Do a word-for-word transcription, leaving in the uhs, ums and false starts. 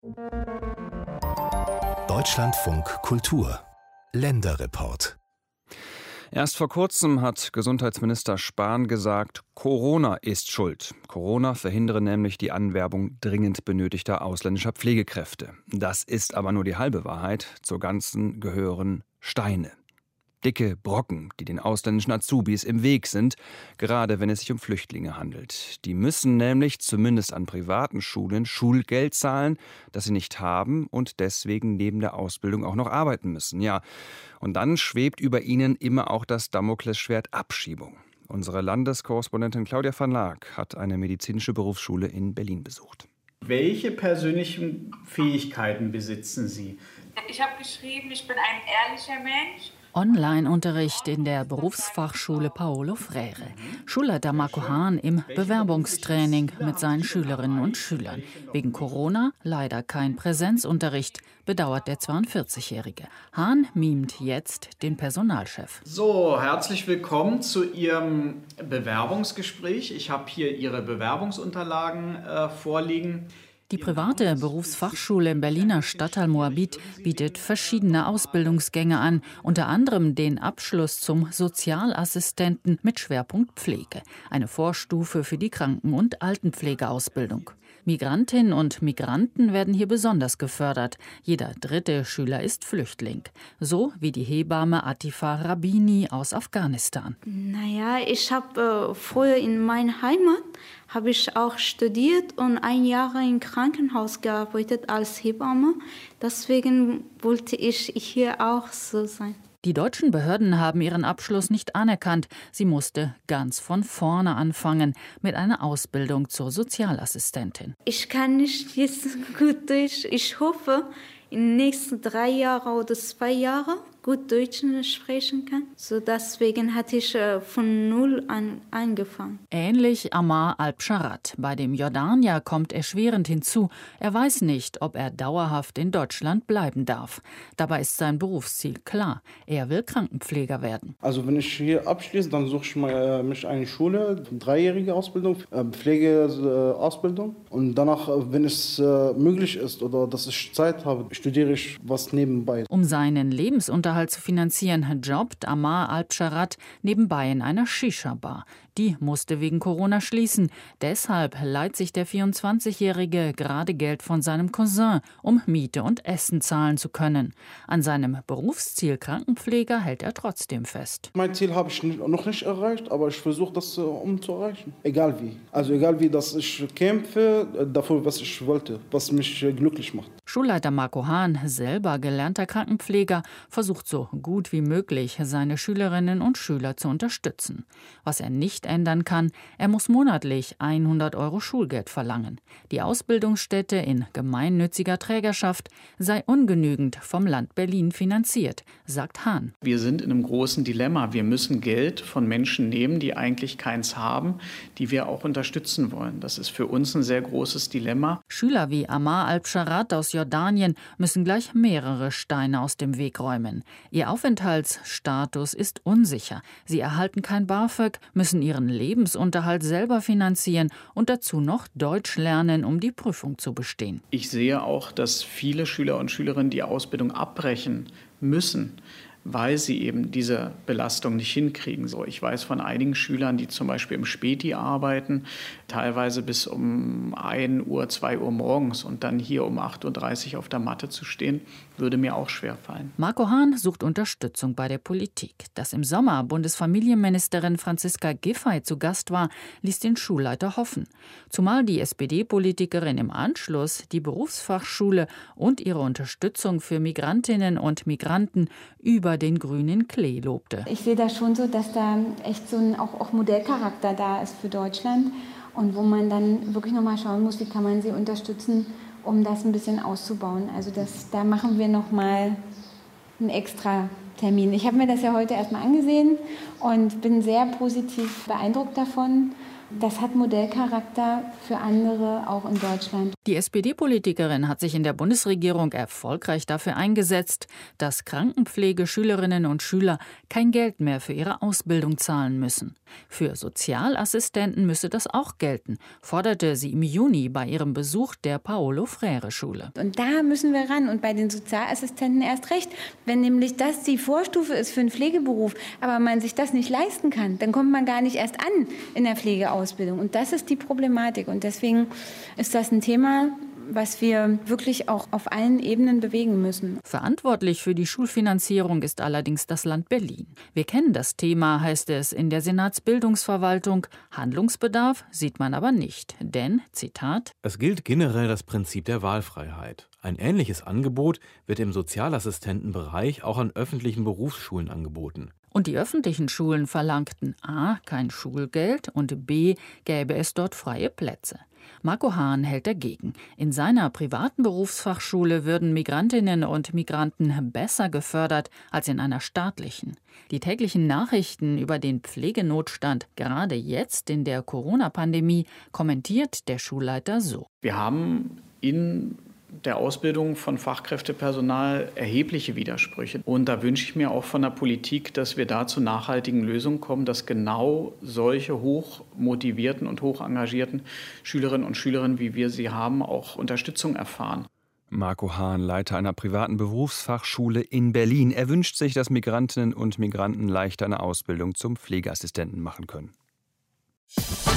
Deutschlandfunk Kultur Länderreport. Erst vor kurzem hat Gesundheitsminister Spahn gesagt, Corona ist schuld. Corona verhindere nämlich die Anwerbung dringend benötigter ausländischer Pflegekräfte. Das ist aber nur die halbe Wahrheit. Zur ganzen gehören Steine. Dicke Brocken, die den ausländischen Azubis im Weg sind, gerade wenn es sich um Flüchtlinge handelt. Die müssen nämlich zumindest an privaten Schulen Schulgeld zahlen, das sie nicht haben und deswegen neben der Ausbildung auch noch arbeiten müssen. Ja, und dann schwebt über ihnen immer auch das Damoklesschwert Abschiebung. Unsere Landeskorrespondentin Claudia van Laak hat eine medizinische Berufsschule in Berlin besucht. Welche persönlichen Fähigkeiten besitzen Sie? Ich habe geschrieben, ich bin ein ehrlicher Mensch. Online-Unterricht in der Berufsfachschule Paulo Freire. Schulleiter Marco Hahn im Bewerbungstraining mit seinen Schülerinnen und Schülern. Wegen Corona leider kein Präsenzunterricht, bedauert der zweiundvierzigjährige. Hahn mimt jetzt den Personalchef. So, herzlich willkommen zu Ihrem Bewerbungsgespräch. Ich habe hier Ihre Bewerbungsunterlagen äh, vorliegen. Die private Berufsfachschule im Berliner Stadtteil Moabit bietet verschiedene Ausbildungsgänge an, unter anderem den Abschluss zum Sozialassistenten mit Schwerpunkt Pflege, eine Vorstufe für die Kranken- und Altenpflegeausbildung. Migrantinnen und Migranten werden hier besonders gefördert. Jeder dritte Schüler ist Flüchtling. So wie die Hebamme Atifa Rabini aus Afghanistan. Naja, ich habe äh, früher in meiner Heimat habe ich auch studiert und ein Jahr im Krankenhaus gearbeitet als Hebamme. Deswegen wollte ich hier auch so sein. Die deutschen Behörden haben ihren Abschluss nicht anerkannt. Sie musste ganz von vorne anfangen mit einer Ausbildung zur Sozialassistentin. Ich kann nicht jetzt gut Deutsch. Ich hoffe, in den nächsten drei Jahren oder zwei Jahren gut Deutsch sprechen kann. So deswegen hatte ich äh, von null an angefangen. Ähnlich Ammar Al-Psharat. Bei dem Jordanier kommt erschwerend hinzu. Er weiß nicht, ob er dauerhaft in Deutschland bleiben darf. Dabei ist sein Berufsziel klar. Er will Krankenpfleger werden. Also wenn ich hier abschließe, dann suche ich mal, mich eine Schule, eine dreijährige Ausbildung, Pflegeausbildung. Und danach, wenn es äh, möglich ist oder dass ich Zeit habe, studiere ich was nebenbei. Um seinen Lebensunterhalt zu finanzieren, jobbt Ammar Al-Psharat nebenbei in einer Shisha-Bar. Die musste wegen Corona schließen. Deshalb leiht sich der vierundzwanzigjährige gerade Geld von seinem Cousin, um Miete und Essen zahlen zu können. An seinem Berufsziel Krankenpfleger hält er trotzdem fest. Mein Ziel habe ich noch nicht erreicht, aber ich versuche das um zu erreichen. Egal wie. Also egal wie, dass ich kämpfe dafür, was ich wollte, was mich glücklich macht. Schulleiter Marco Hahn, selber gelernter Krankenpfleger, versucht so gut wie möglich, seine Schülerinnen und Schüler zu unterstützen. Was er nicht ändern kann, er muss monatlich hundert Euro Schulgeld verlangen. Die Ausbildungsstätte in gemeinnütziger Trägerschaft sei ungenügend vom Land Berlin finanziert, sagt Hahn. Wir sind in einem großen Dilemma. Wir müssen Geld von Menschen nehmen, die eigentlich keins haben, die wir auch unterstützen wollen. Das ist für uns ein sehr großes Dilemma. Schüler wie Ammar Al-Psharat aus Jordanien müssen gleich mehrere Steine aus dem Weg räumen. Ihr Aufenthaltsstatus ist unsicher. Sie erhalten kein BAföG, müssen ihren Lebensunterhalt selber finanzieren und dazu noch Deutsch lernen, um die Prüfung zu bestehen. Ich sehe auch, dass viele Schüler und Schülerinnen die Ausbildung abbrechen müssen, weil sie eben diese Belastung nicht hinkriegen. So, ich weiß von einigen Schülern, die zum Beispiel im Späti arbeiten, teilweise bis um ein Uhr, zwei Uhr morgens und dann hier um acht Uhr dreißig auf der Matte zu stehen, würde mir auch schwerfallen. Marco Hahn sucht Unterstützung bei der Politik. Dass im Sommer Bundesfamilienministerin Franziska Giffey zu Gast war, ließ den Schulleiter hoffen. Zumal die S P D-Politikerin im Anschluss die Berufsfachschule und ihre Unterstützung für Migrantinnen und Migranten über den grünen Klee lobte. Ich sehe das schon so, dass da echt so ein auch, auch Modellcharakter da ist für Deutschland und wo man dann wirklich nochmal schauen muss, wie kann man sie unterstützen, um das ein bisschen auszubauen. Also das, da machen wir nochmal einen extra Termin. Ich habe mir das ja heute erstmal angesehen und bin sehr positiv beeindruckt davon Das hat Modellcharakter für andere, auch in Deutschland. Die S P D-Politikerin hat sich in der Bundesregierung erfolgreich dafür eingesetzt, dass Krankenpflegeschülerinnen und Schüler kein Geld mehr für ihre Ausbildung zahlen müssen. Für Sozialassistenten müsse das auch gelten, forderte sie im Juni bei ihrem Besuch der Paolo-Freire-Schule. Und da müssen wir ran und bei den Sozialassistenten erst recht. Wenn nämlich das die Vorstufe ist für einen Pflegeberuf, aber man sich das nicht leisten kann, dann kommt man gar nicht erst an in der Pflegeausbildung. Und das ist die Problematik. Und deswegen ist das ein Thema, was wir wirklich auch auf allen Ebenen bewegen müssen. Verantwortlich für die Schulfinanzierung ist allerdings das Land Berlin. Wir kennen das Thema, heißt es in der Senatsbildungsverwaltung. Handlungsbedarf sieht man aber nicht. Denn, Zitat: Es gilt generell das Prinzip der Wahlfreiheit. Ein ähnliches Angebot wird im Sozialassistentenbereich auch an öffentlichen Berufsschulen angeboten. Und die öffentlichen Schulen verlangten a. kein Schulgeld und b. gäbe es dort freie Plätze. Marco Hahn hält dagegen. In seiner privaten Berufsfachschule würden Migrantinnen und Migranten besser gefördert als in einer staatlichen. Die täglichen Nachrichten über den Pflegenotstand, gerade jetzt in der Corona-Pandemie, kommentiert der Schulleiter so: Wir haben in der Ausbildung von Fachkräftepersonal erhebliche Widersprüche. Und da wünsche ich mir auch von der Politik, dass wir da zu nachhaltigen Lösungen kommen, dass genau solche hoch motivierten und hoch engagierten Schülerinnen und Schüler, wie wir sie haben, auch Unterstützung erfahren. Marco Hahn, Leiter einer privaten Berufsfachschule in Berlin. Er wünscht sich, dass Migrantinnen und Migranten leichter eine Ausbildung zum Pflegeassistenten machen können.